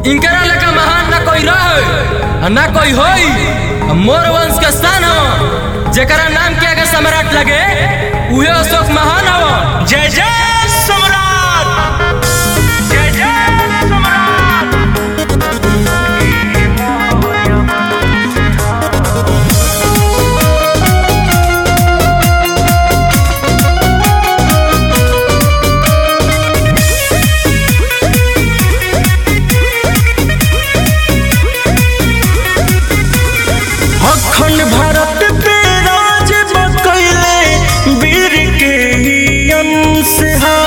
इनकरा लेका महान ना कोई रहे ना कोई होई। मोर वंश के सन हो जेकरा नाम के आगे सम्राट लगे उहे अशोक महान हो। जय जय सम्राट, जय जय सम्राट। अखंड भारत पे राज बकैले वीर के ही अंश हा।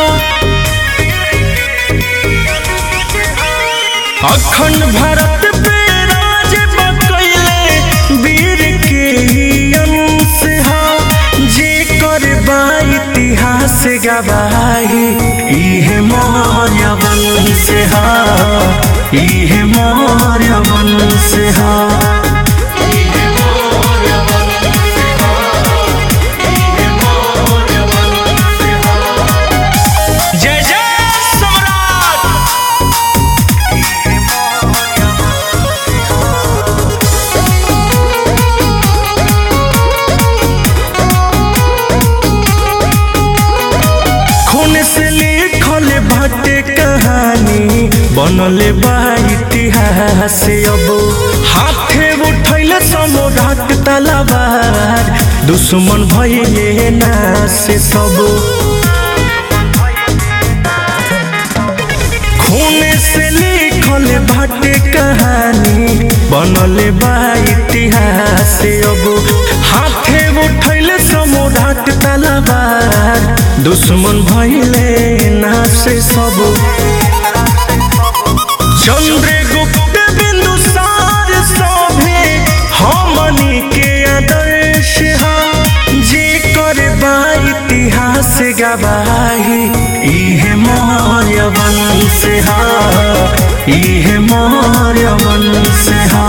अखंड भारत पे राज बकैले वीर के ही अंश हा। जे कर बा इतिहास गवाही इहे मौर्य वंश हा, इहे मौर्य वंश हा। बाटे कहानी बनले बा इतिहास अब हाथे उठैले सम्राट तलवार दुश्मन भइले नाश सब। खून से लिखल बाटे कहानी बनले बा इतिहास अब हाथे उठैले सम्राट तलवार दुश्मन भइले नाश सब। चंद्रगुप्त बिंदुसार सभे हमनी के आदर्श हा। जे कर बा इतिहास गवाही इहे मौर्य वंश हा, इहे मौर्य वंश हा।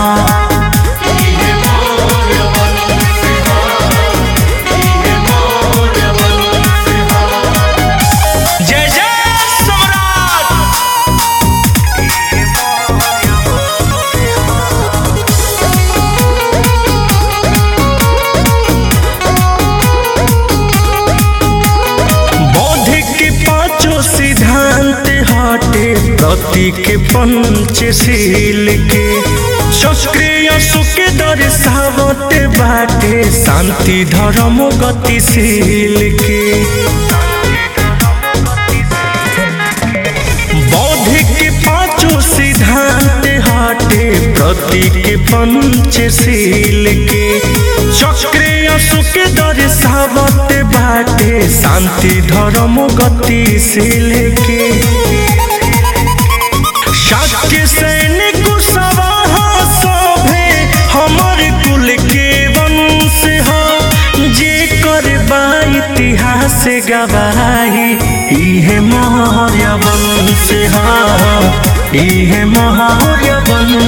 सिद्धांत हटे प्रतीक पंचशील के चक्रीय सुख दर्शावत बाटे शांति धर्म गतिशील के। बौद्धिक पांचों सिद्धांत हटे प्रतीक पंचशील के चक्रीय सुख दर्शावत बाटे शांति धर्म गतिशील के। शाक्य सैनिक कुशवाहा सभे हमर कुल के वंश हा। जे कर बा इतिहास गवाही इहे मौर्य वंश हा, इहे मौर्य वंश।